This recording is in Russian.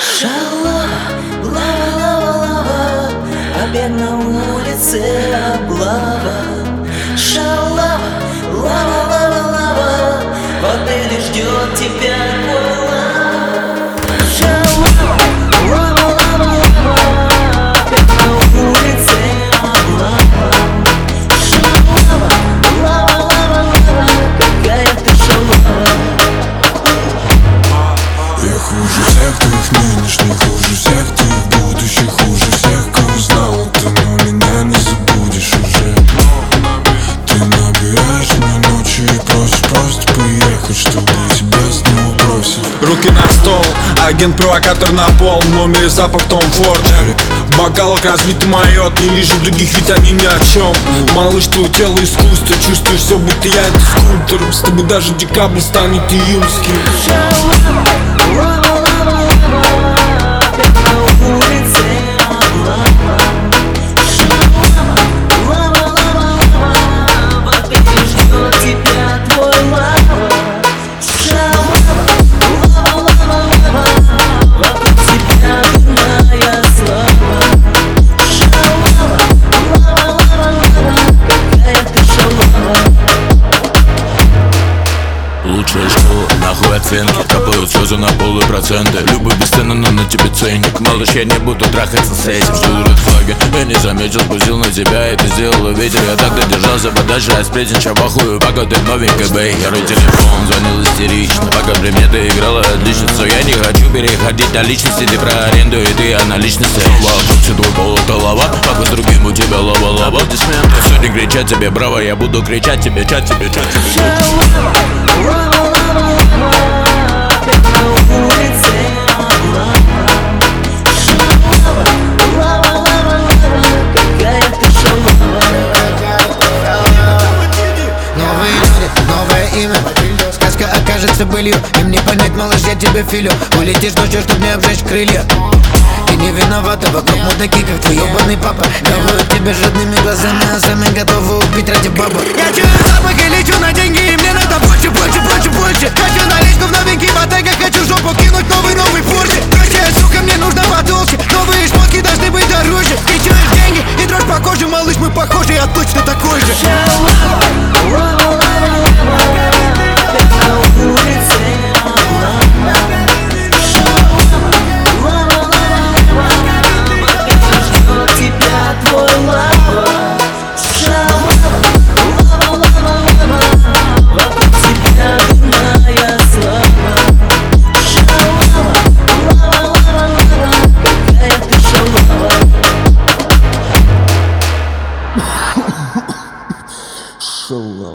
Шалава, лава, лава, лава, побег на улице облава. Шалава, лава, лава, лава, в отеле ждет тебя твой лава. Шалава, лава, лава, лава, побег на улице облава. Шалава, лава, лава, лава, какая ты шалава. Я хуже всех твоих нынешних, хуже всех твоих будущих, хуже всех, кого знал ты, но меня не забудешь уже. Ты набираешь мне ночью и просишь просто приехать, чтобы тебя снова бросить. Руки на стол, агент-провокатор на пол, в номере запах Том Форд. В бокалах разбито майот, не вижу других, ведь они ни о чем. Малыш, твое тело искусство, чувствуешь все, будто я это скульптор. С тобой даже декабрь станет июньским. Лучшая школа, нахуй оценки, капают слезы на полупроценты. Любовь бесценна, но на тебе ценник. Малыш, я не буду трахаться с этим. Жду редфлаги, я не заметил, спустил на тебя, и ты сделала ветер. Я тогда держался подальше от сплетен, чавахую, пока ты новенькая, бэй. Ярый телефон, звонил истерично, пока при мне ты играла отличницу. Я не хочу переходить на личности, ты про аренду, и ты о наличности. Вокруг все твой пол, это лава, пока с другим у тебя лава-лава. Аплодисменты, все не кричать тебе браво, я буду кричать тебе, чат тебе, чат тебе. Сказка окажется былью, им не понять, малыш, я тебя филю. Улетишь ночью, чтоб не обжечь крылья. Ты не виновата, вокруг мудаки, как твой ебаный папа. Кавают тебя жадными глазами, а сами готовы убить ради бабы. Я чую запах и лечу на деньги, и мне надо больше, больше, больше, больше. Хочу наличку в новенький ботега, хочу жопу кинуть новый Порше. Прощай, сука, мне нужно потолще, новые шмотки должны быть дороже. Ты чуешь деньги и дрожь по коже, малыш, мы похожи, я точно такой же. So